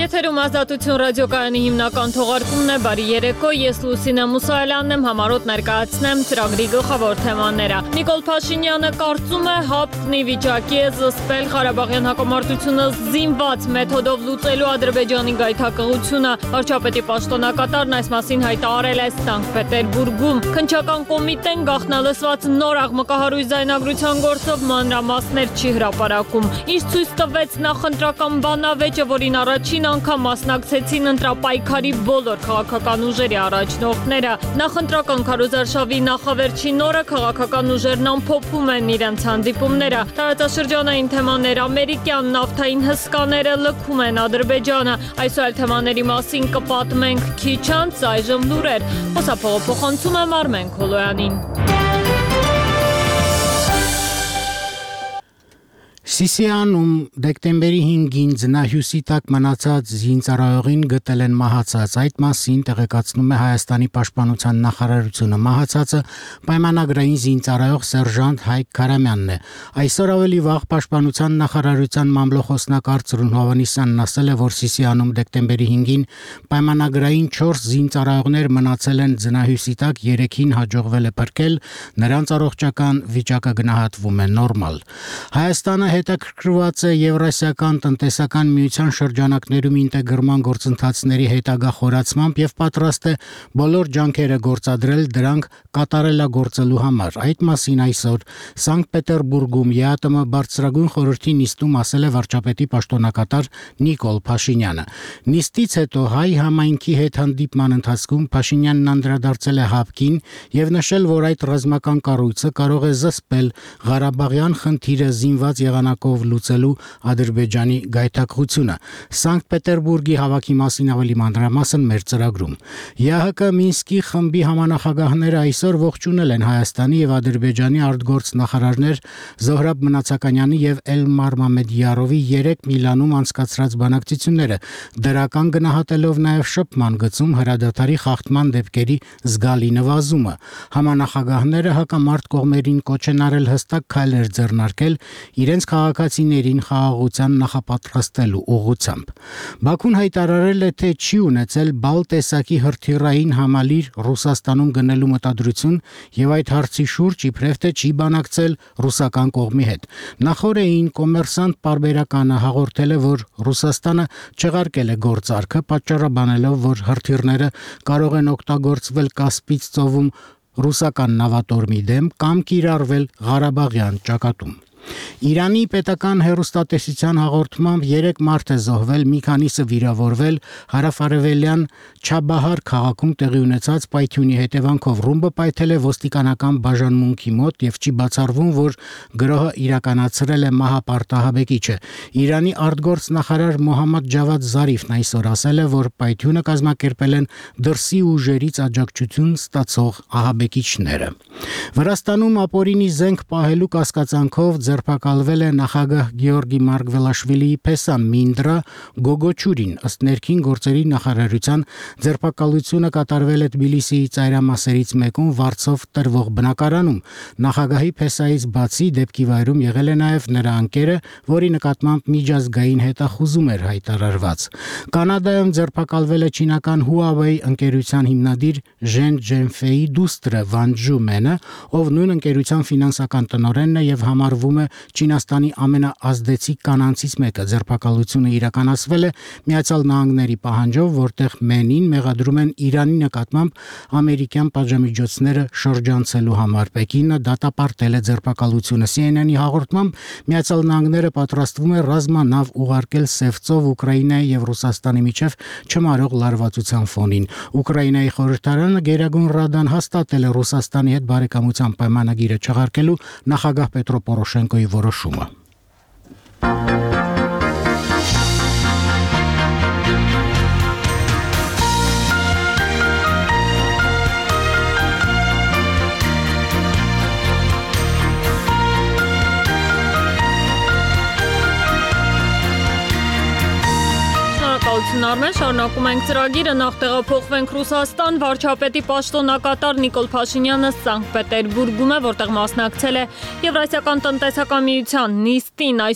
Եթերում ազատություն ռադիոկայանի հիմնական թողարկումն է, բարի երեկո, ես Լուսինե Մուսայելյանն եմ, համառոտ ներկայացնեմ ծրագրի գլխավոր թեմաները։ Նիկոլ Փաշինյանը կարծում է հապկնի վիճակի է զսպել Ղարաբաղյան հակամարտությունը զինված մեթոդով լուծելու Ադրբեջանի գայթակղությունը։ Վարչապետի պաշտոնակատարն այս մասին հայտարարել է Սանկտ Պետերբուրգում։ Քննչական կոմիտեն գաղտնալսված նոր աղմկահարույց ձայնագրության գործով մանրամասներ չի հրապարակում։ Ինչ ցույց տվեց նախընտրական բանավեճը, որին առաջին անգամ մասնակցեցին ընտրապայքարի բոլոր քաղաքական ուժերի առաջնորդները։ Նախընտրական քարոզարշավի նախավերջին օրը քաղաքական ուժերն ամփոփում են իրենց հանդիպումները։ Տարածաշրջանային թեմաներ, ամերիկյան նավթային հսկաները լքում են Ադրբեջանը։ Այսօր այլ թեմաների մասին կպատմենք քիչ անց, այժմ լուրեր։ Խոսափողոփոխանցում եմ Արմեն Քոլոյանին։ Սիսիանում դեկտեմբերի 5-ին ձնահյուսի տակ մնացած զինծառայողին գտել են մահացած, այդ մասին տեղեկացնում է Հայաստանի պաշտպանության նախարարությունը։ Մահացածը պայմանագրային զինծառայող սերժանտ Հայկ Քարամյանն է։ Այսօր ավելի վաղ պաշտպանության նախարարության մամլոխոսնակ Արծրուն Հովհաննիսյանն ասել է, որ Սիսիանում դեկտեմբերի 5-ին պայմանագրային 4 զինծառայողներ մնացել են ձնահյուսի տակ, 3-ին հաջողվել է փրկել, նրանց առողջական վիճակը գնահատվում է նորմալ։ Հայաստանը հետաքրքրված է Եվրասիական տնտեսական միության շրջանակներում ինտեգրման գործընթացների հետագա խորացմամբ եւ պատրաստ է բոլոր ջանքերը գործադրել դրանք կատարելագործելու համար։ Այդ մասին այսօր Սանկտ Պետերբուրգում ԵԱՏՄ բարձրագույն խորհրդի նիստում ասել է վարչապետի պաշտոնակատար Նիկոլ Փաշինյանը։ Նիստից հետո հայ համայնքի հետ հանդիպման ընթացքում Փաշինյանն անդրադարձել է հապկին եւ նշել, որ այդ ռազմական կառույցը կարող է զսպել Ղարաբաղյան խնդիրը զինված եղանակով լուծելու Ադրբեջանի գայթակղությունը։ Սանկտ Պետերբուրգի հավաքի մասին ավելի մանրամասն մեր ծրագրում։ ԵԱՀԿ Մինսկի խմբի համանախագահները այսօր ողջունել են Հայաստանի եւ Ադրբեջանի արտգործ նախարարներ Զոհրաբ Մնացականյանի եւ Էլմար Մամեդյարովի 3 Միլանում անցկացրած բանակցությունները, դրական գնահատելով նաեւ շփման գծում հրադադարի խախտման դեպքերի զգալի նվազումը։ Համանախագահները հակամարտ կողմերին կոչ են արել հստակ քայլեր ձեռնարկել իրենց քաղաքացիներին խաղաղության նախապատրաստելու ուղղությամբ։ Բաքուն հայտարարել է, թե չի ունեցել բալ տեսակի հրթիռային համալիր Ռուսաստանում գնելու մտադրություն եւ այդ հարցի շուրջ իբրև թե չի բանակցել ռուսական կողմի հետ։ Նախորդին Կոմերսանտ պարբերականը հաղորդել է, որ Ռուսաստանը չեղարկել է գործարքը, պատճառաբանելով, որ հրթիռները կարող են օգտագործվել Կասպից ծովում ռուսական նավատորմի դեմ կամ կիրառվել Ղարաբաղյան ճակատում։ Իրանի պետական հեռուստատեսության հաղորդմամբ 3 մարդ է զոհվել, մի քանիսը վիրավորվել հարավարևելյան Չաբահար քաղաքում տեղի ունեցած պայթյունի հետևանքով։ Ռումբը պայթել է ոստիկանական բաժանմունքի մոտ եւ չի բացառվում, որ գրոհը իրականացրել է մահապարտահաբեկիչը։ Իրանի արտգործ նախարար Մոհամմադ Ջավադ Զարիֆն այսօր ասել է, որ պայթյունը կազմակերպել են դրսի ուժերից աջակցություն ստացող ահաբեկիչները։ Վրաստանում ապօրինի զենք պահելու կասկածանքով ձերբակալվել է նախագահ Գեորգի Մարգվելաշվիլիի փեսան Մինդրա Գոգոչուրին։ Ըստ ներքին գործերի նախարարության ձերբակալությունը կատարվել է Թբիլիսիի ծայրամասերից մեկում Վարչով տրվող բնակարանում։ Նախագահի փեսայից բացի դեպքի վայրում եղել է նաև նրա ընկերը, որի նկատմամբ միջազգային հետախուզում էր հայտարարված։ Կանադայում ձերբակալվել է չինական Huawei ընկերության հիմնադիր Ժեն Ջենֆեի դուստրը Վանջու Մենը, ով նույն ընկերության ֆինանսական տնօրենն է եւ համարվում է Չինաստանի ամենաազդեցիկ կանանցից մեկը։ Ձերբակալությունը իրականացվել է Միացյալ Նահանգների պահանջով, որտեղ Մենին մեղադրում են Իրանի նկատմամբ ամերիկյան պատժամիջոցները շրջանցելու համար։ Պեկինը դատապարտել է ձերբակալությունը։ CNN-ի հաղորդմամբ Միացյալ Նահանգները պատրաստվում է ռազմանավ ուղարկել Սևծով Ուկրաինայի եւ Ռուսաստանի միջև չմարող լարվածության ֆոնին։ Ուկրաինայի խորհրդարանը Գերագույն Ռադան հաստատել է Ռուսաստանի հետ բարեկամության պայմանագիրը չեղարկելու նախագահ Պետրո Պորոշենկոյի որոշումը։ Արմեն, շարունակում ենք ծրագիրը, նախ տեղափոխվենք Ռուսաստան, վարչապետի պաշտոնակատար Նիկոլ Փաշինյանը Սանկտ Պետերբուրգում է, որտեղ մասնակցել է Եվրասիական տնտեսական միության նիստին։